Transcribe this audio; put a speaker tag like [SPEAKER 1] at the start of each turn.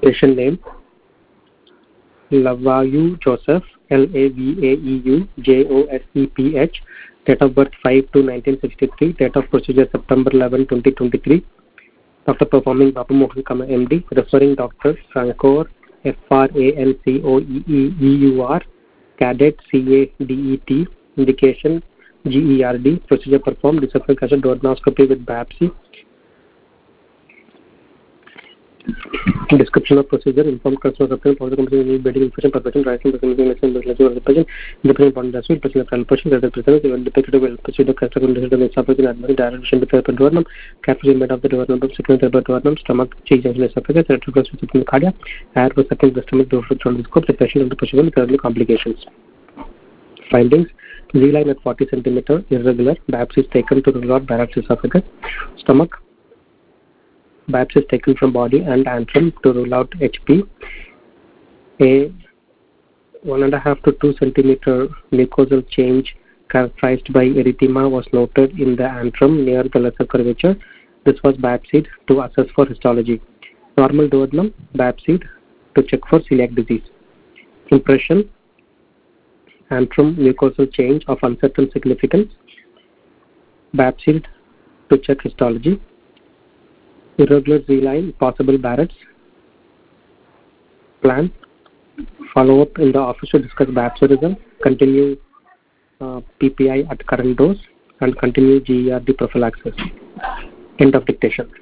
[SPEAKER 1] Patient name Lavayu Joseph, Lavaeu Joseph. Date of birth 5/2/1963. Date of procedure September 11, 2023. Doctor performing Babu Mohan, MD. Referring doctor Francor, Francoeur. Cadet CADET. Indication GERD. Procedure performed disophageal duodenoscopy with biopsy. Description of procedure: informed customer obtain positive bedding infection, perfection, rising, independent bond as well, personal palpation, that is present, depicted well, procedure, construction, esophagus, admission, direct vision to the duodenum, capture made of the duodenum, second duodenum, stomach, cheese, and esophagus, electrical system in the cardiac, air was second the stomach, from the scope, the patient under procedure with early complications. Findings: Z-line at 40 cm, irregular, biopsy is taken to rule out Barrett's esophagus, stomach, biopsy is taken from body and antrum to rule out HP. A 1.5 to 2 cm mucosal change characterized by erythema was noted in the antrum near the lesser curvature. This was biopsied to assess for histology. Normal duodenum, biopsied to check for celiac disease. Impression: antrum mucosal change of uncertain significance, biopsied to check histology. Irregular Z-line, possible Barrett's. Plan: follow up in the office to discuss biopsy results, continue PPI at current dose, and continue GERD prophylaxis. End of dictation.